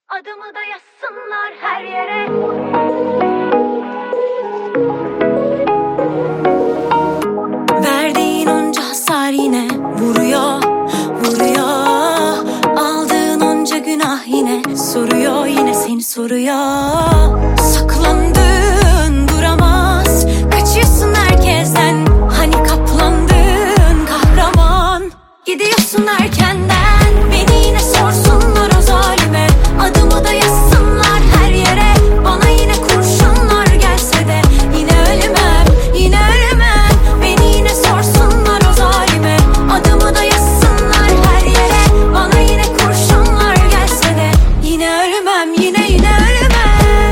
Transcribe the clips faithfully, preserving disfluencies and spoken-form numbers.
Adımı da yazsınlar her yere. Verdiğin onca hasar yine vuruyor, vuruyor. Aldığın onca günah yine soruyor, yine seni soruyor. Saklandığın duramaz, kaçıyorsun herkesten. Hani kaplandığın kahraman, gidiyorsun erkenden. Beni yine sorsunlar o zalime, adımı da yazsınlar her yere. Bana yine kurşunlar gelse de yine ölmem, yine ölmem. Beni yine sorsunlar o zalime, adımı da yazsınlar her yere. Bana yine kurşunlar gelse de yine ölmem, yine yine ölmem.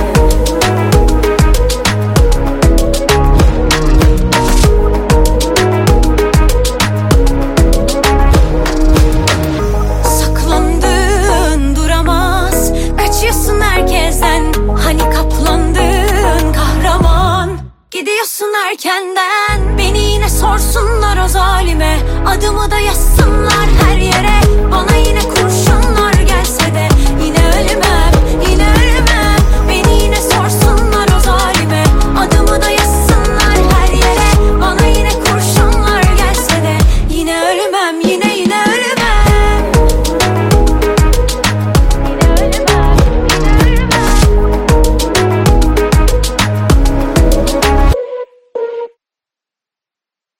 Saklandığın duramaz, kaçıyorsun herkesten. Hani kaplandığın kahraman, gidiyorsun erkenden. Beni yine sorsunlar o zalime, adımı da yazsınlar her yere. Bana yine